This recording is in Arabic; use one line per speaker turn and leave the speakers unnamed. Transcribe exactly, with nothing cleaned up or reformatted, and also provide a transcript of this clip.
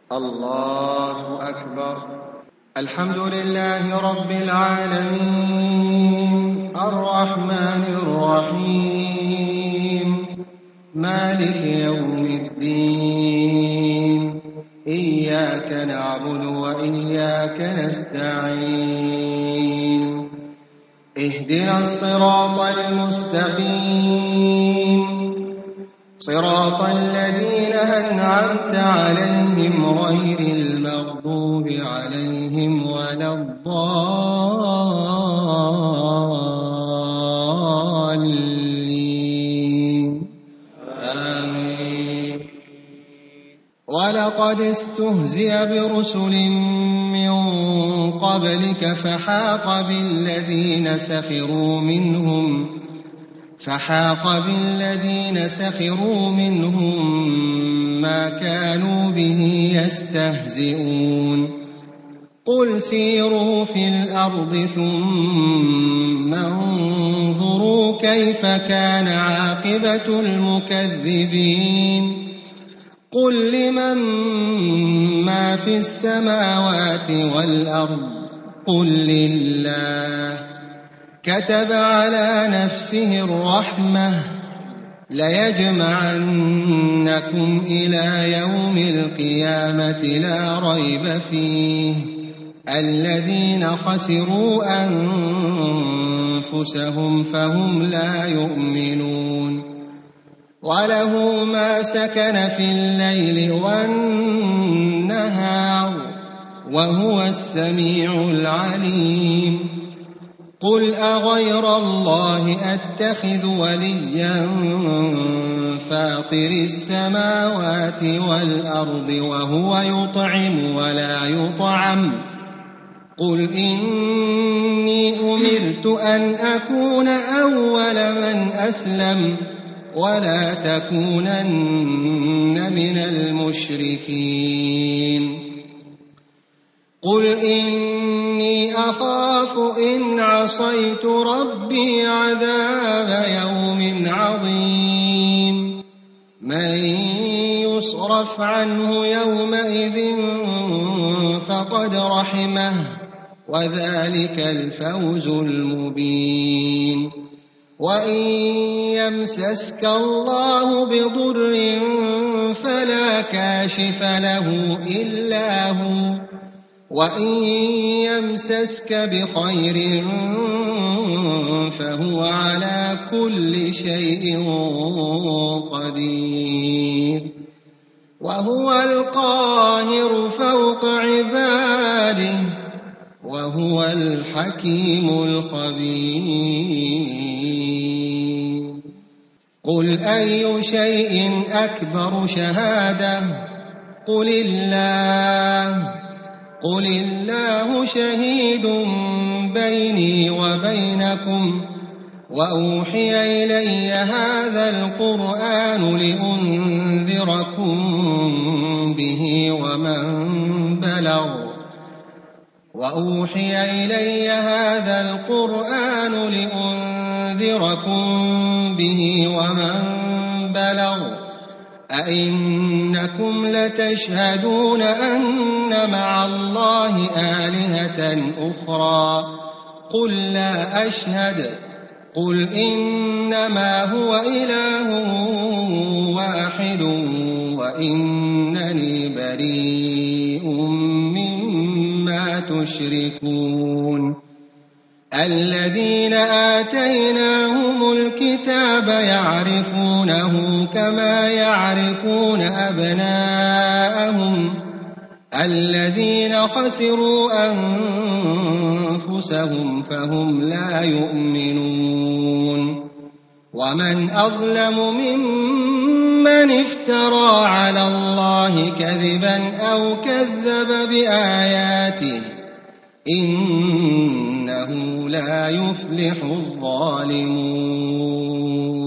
الله أكبر. الحمد لله رب العالمين الرحمن الرحيم مالك يوم الدين إياك نعبد وإياك نستعين اهدنا الصراط المستقيم صراط الذين أنعمت عليهم غير المغضوب عليهم ولا الضالين آمين. ولقد استهزئ برسل من قبلك فحاق بالذين سخروا منهم فحاق بالذين سخروا منهم ما كانوا به يستهزئون. قل سيروا في الأرض ثم انظروا كيف كان عاقبة المكذبين. قل لمن ما في السماوات والأرض قل لله. كتب على نفسه الرحمة ليجمعنكم إلى يوم القيامة لا ريب فيه الذين خسروا أنفسهم فهم لا يؤمنون. وله ما سكن في الليل والنهار وهو السميع العليم. قل أغير الله أتخذ وليا فاطر السماوات والأرض وهو يطعم ولا يطعم. قل إني أمرت أن أكون أول من أسلم ولا تكونن من المشركين. قل إني أخاف إن عصيت ربي عذاب يوم عظيم. من يصرف عنه يومئذ فقد رحمه وذلك الفوز المبين. وإن يمسسك الله بضر فلا كاشف له إلا هو وإن يمسسك بخير فهو على كل شيء قدير. وهو القاهر فوق عباده وهو الحكيم الخبير. قل أي شيء أكبر شهادة قل الله. قل الله شهيد بيني وبينكم وأوحي إلي هذا القرآن لأنذركم به ومن بلغ وأوحي إلي هذا القرآن لأنذركم به ومن بلغ. أئنكم لتشهدون أن مع الله آلهة أخرى قل لا أشهد. قل إنما هو إله واحد وإنني بريء مما تشركون. الذين آتيناهم الكتاب يعرفونه كما يعرفون أبناءهم الذين خسروا أنفسهم فهم لا يؤمنون. ومن أظلم ممن افترى على الله كذبا أو كذب بآياته إنه لا يفلح الظالمون.